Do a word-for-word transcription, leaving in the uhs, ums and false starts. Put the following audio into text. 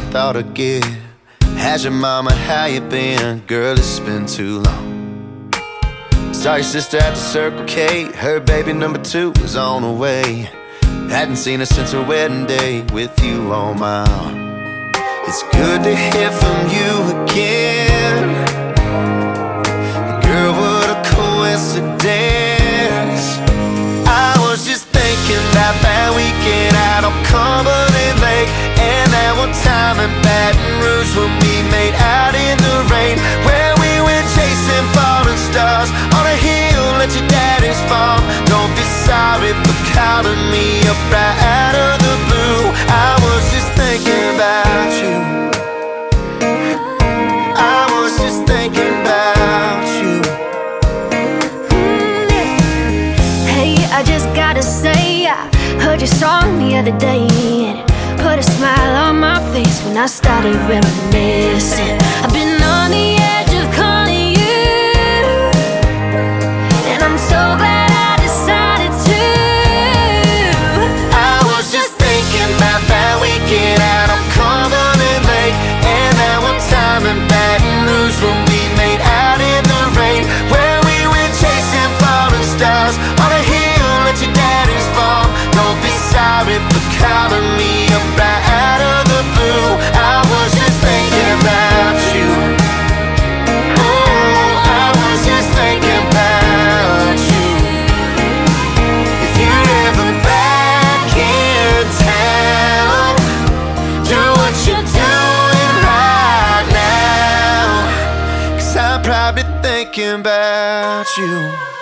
thought I'd give. How's your mama, how you been? Girl, it's been too long. Saw your sister at the Circle K. Her baby number two was on the way. Hadn't seen her since her wedding day with you on my arm. It's good to hear from you again. Girl, what a coincidence. I was just thinking about that weekend out on Cumberland Lake, and that one time in Baton Rouge when we made out in the rain, where we went chasing falling stars on a hill at your daddy's farm. Don't be sorry for calling me up right out of the blue. I was just thinking about you. I was just thinking about you. Hey, I just gotta say, I heard your song the other day, and it put a smile on my face when I started reminiscing. I've been on the edge of calling you, and I'm so glad I decided to. I was just thinking about that weekend out on Cumberland Lake, and that one time in Baton Rouge when we made out in the rain, where we went chasing falling stars on a hill at your daddy's farm. Don't be sorry for calling me up right out of the blue. I was just thinking about you. Oh, I was just thinking about you. If you're ever back in town, do what you're doing right now, 'cause I'm probably thinking about you.